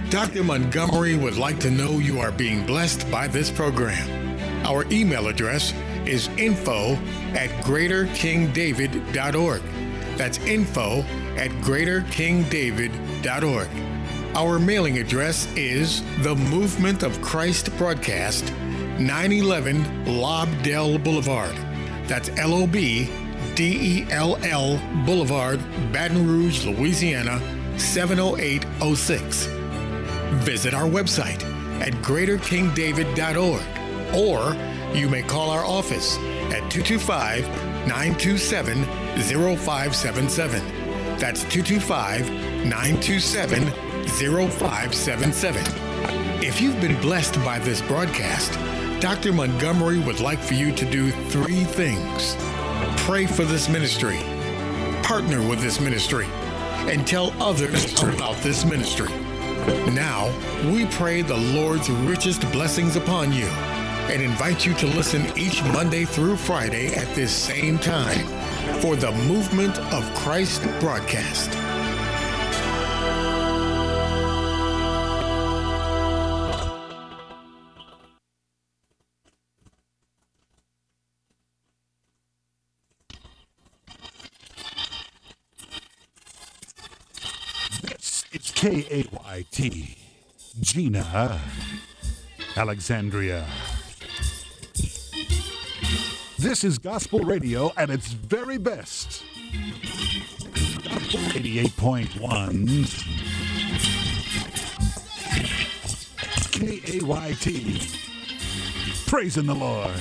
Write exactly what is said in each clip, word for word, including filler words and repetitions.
Doctor Montgomery would like to know you are being blessed by this program. Our email address is info at greater king david dot org. That's info at greater king david dot org. Our mailing address is The Movement of Christ Broadcast, nine eleven Lobdell Boulevard. That's L O B D E L L Boulevard, Baton Rouge, Louisiana, seven oh eight oh six. Visit our website at greater king david dot org, or you may call our office at two two five, nine two seven, zero five seven seven. That's two two five, nine two seven, zero five seven seven. If you've been blessed by this broadcast, Doctor Montgomery would like for you to do three things. Pray for this ministry, partner with this ministry, and tell others about this ministry. Now, we pray the Lord's richest blessings upon you and invite you to listen each Monday through Friday at this same time for the Movement of Christ broadcast. It's K A Y T, Gina, Alexandria. This is gospel radio at its very best. eighty-eight point one K A Y T, praising the Lord.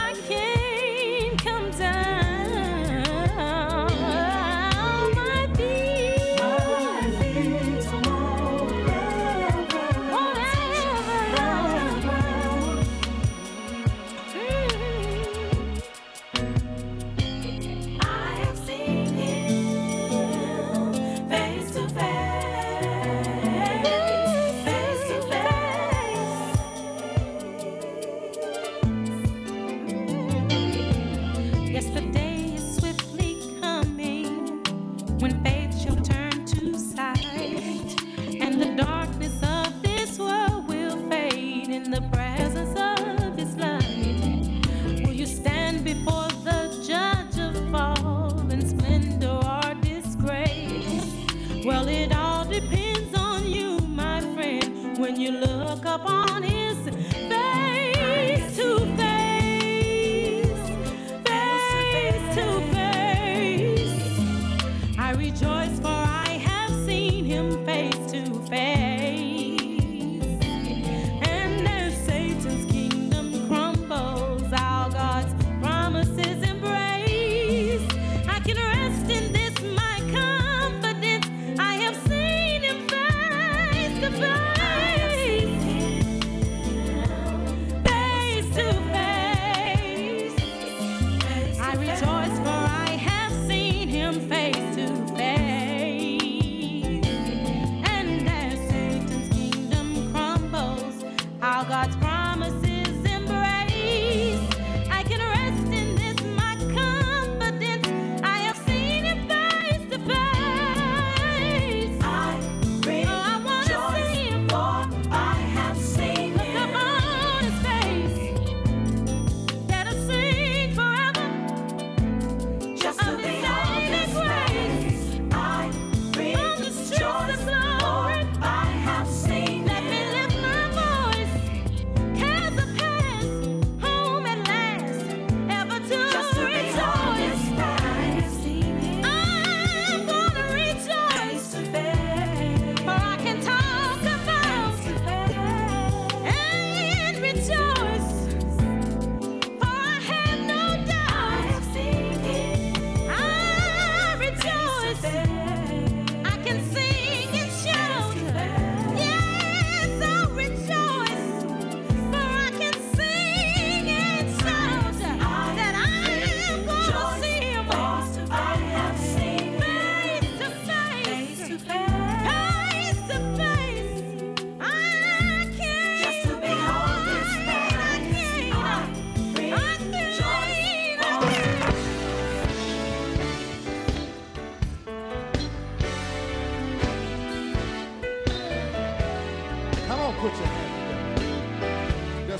Might be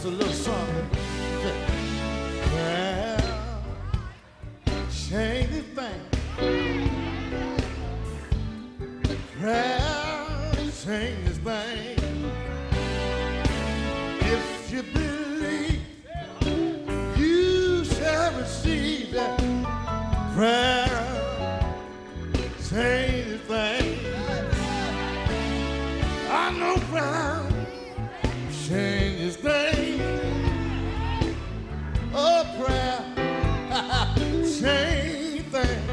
us a little song. Prayer changes things. Prayer changes things. If you believe, you shall receive that. Prayer changes things. I know prayer changes things. Oh, prayer changes things.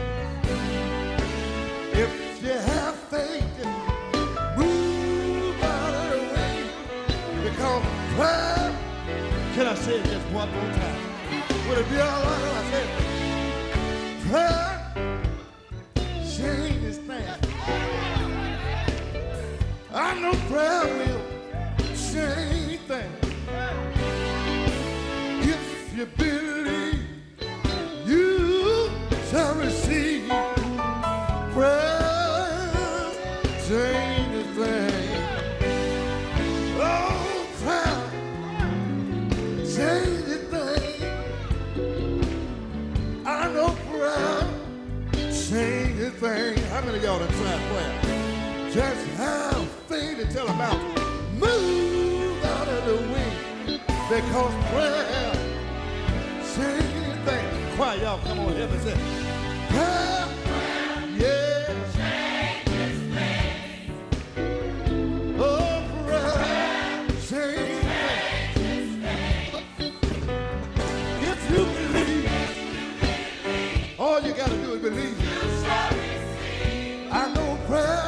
If you have faith, move out of the way. Because prayer, can I say it just one more time? Would it be all right if I said it? Prayer changes things. I know prayer will change things. If you believe, you shall receive. Prayer changes things. Oh, prayer changes things. I know prayer changes things. How many of y'all done tried prayer? Just have faith to tell them out. Move out of the way. Because prayer changes things. Choir, y'all come on, help me say. Prayer, yeah. Changes things. Oh, prayer changes things. If you believe, all you got to do is believe. I know prayer.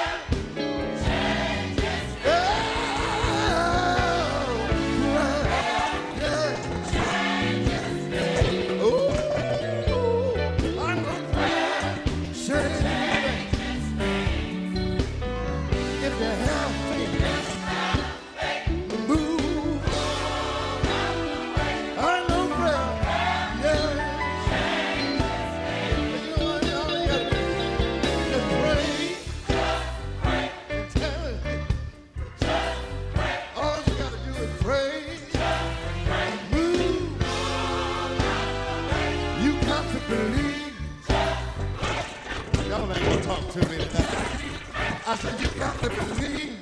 To me tonight. I said, you got to believe.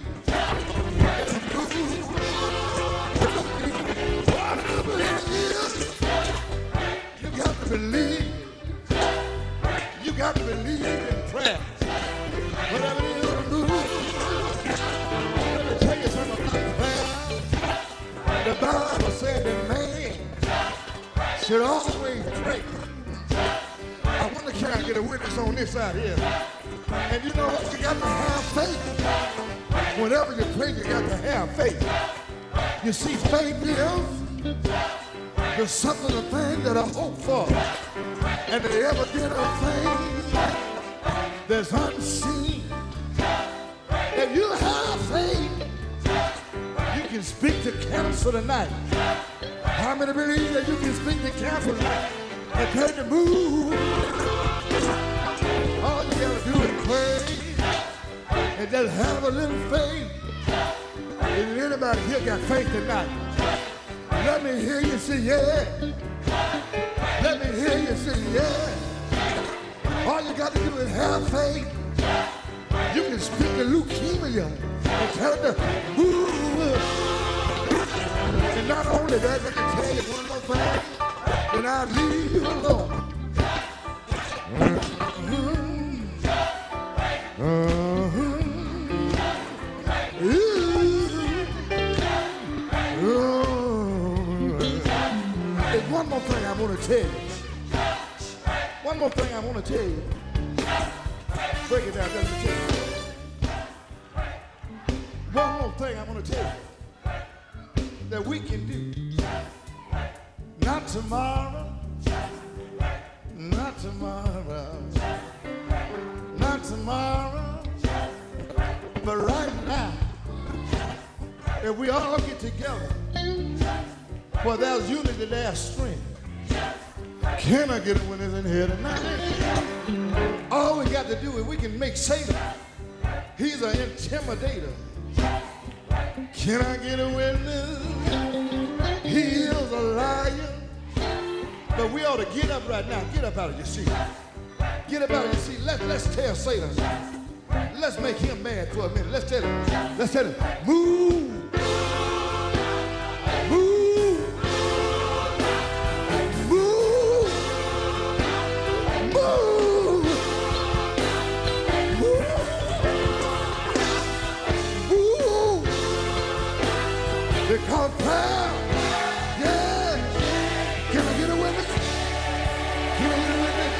You got to believe. You got to believe in prayer. Whatever it is to do. Let me tell you something about prayer. The Bible said that man should always pray. I wonder, can I get a witness on this side here? And you know what? You got to have faith. Whenever you pray, you got to have faith. You see, faith is the something, a thing that I hope for. And the evidence of things that's unseen. If you have faith, you can speak to cancer tonight. How many believe that you can speak to cancer tonight and take the move? All you gotta do is pray and just have a little faith. If anybody here got faith tonight, let me hear you say yeah. Let me hear you say yeah. All you got to do is have faith. You can speak to leukemia and tell it to move. And not only that, let me tell you one more thing, then I'll leave you alone. Uh-huh. Uh-huh. There's one more thing I want to tell you. One more thing I want to tell you. Break it down, let me tell you. One more thing I want to tell you that we can do. Not tomorrow, not tomorrow, not tomorrow, but right now. If we all get together, for there's unity, there's strength. Can I get a witness in here tonight? All we got to do is we can make Satan. He's an intimidator. Can I get a witness? But we ought to get up right now. Get up out of your seat. Get up out of your seat. Let, let's tell Satan. Let's make him mad for a minute. Let's tell him. Let's tell him. Move. Move. Move. Move. Move. Move. Because prayer. Yeah. Can I get a witness? Can I get a witness?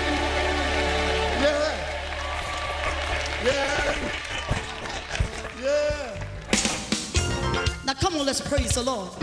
Yeah. Yeah. Now come on, let's praise the Lord.